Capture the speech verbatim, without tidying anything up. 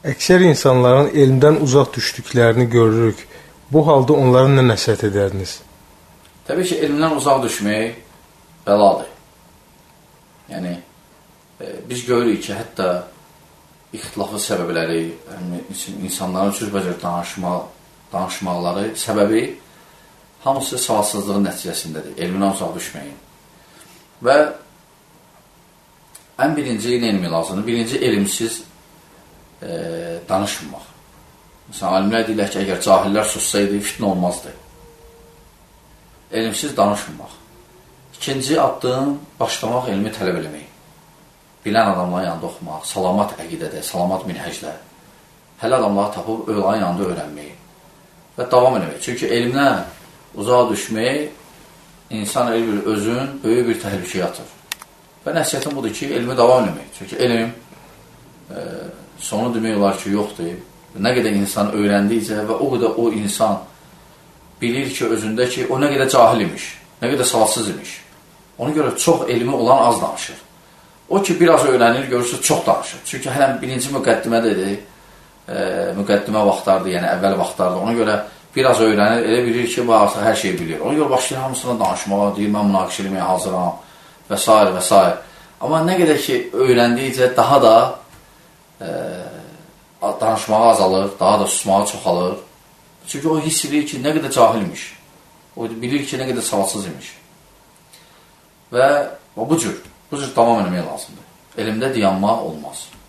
Əksər insanların elmdən uzaq düşdüklərini görürük. Bu halda onlara nə nəsihət edərdiniz? Təbii ki, elmdən uzaq düşmək bəladır. Yəni, e, biz görürük ki, hətta ixtilaflı səbəbləri, yəni, insanların cürbəcür danışma, danışmaqları səbəbi hamısı savadsızlığın nəticəsindədir, elmdən uzaq düşməyin. Və ən birinci nə elmi lazımdır? Birinci elmsiz e, danışmaq. Məsələn, alimlər deyirlər ki, əgər cahillər sussaydı, fitnə olmazdı. Elmsiz danışmaq. İkinci addım, başlamaq elmi tələb eləmək. Bilən adamların yanında oxumaq, salamat əqidədə, salamat minhəcdə. Hələ adamları tapıb onların yanında öyrənmək və davam eləmək. Çünki elmlə uzağa düşmək, insan elə bir özün böyük bir təhlükəyə atır. Və nəsiyyətim budur ki, elmi davam eləmək. Çünki elm e, sonu demək olar ki, yoxdur. Nə qədər insan öyrəndikcə və o qədər o insan bilir ki, özündə ki, o nə qədər cahil imiş, nə qədər savadsız imiş. Ona görə çox elmi olan az danışır. O ki, biraz öyrənir, görürsünüz, çox danışır. Çünki hələm birinci müqəddimədədir, e, müqəddimə vaxtlardır, yəni əvvəl vaxtlardır. Ona görə biraz öyrənir, elə bilir ki, bu artıq hər şeyi bilir. Ona görə başlayır hamısına danışmağa, deyir, mən münaqişə eləməyə hazıram və s. və s. Amma nə qədər ki, öyrəndikcə daha da e, danışmağa azalır, daha da susmağa çoxalır. Çünki o hiss edir ki, nə qədər cahilmiş. O bilir ki, nə qədər savadsız imiş. Və bu cür, bu cür davam eləmək lazımdır. Elmdə dayanma olmaz.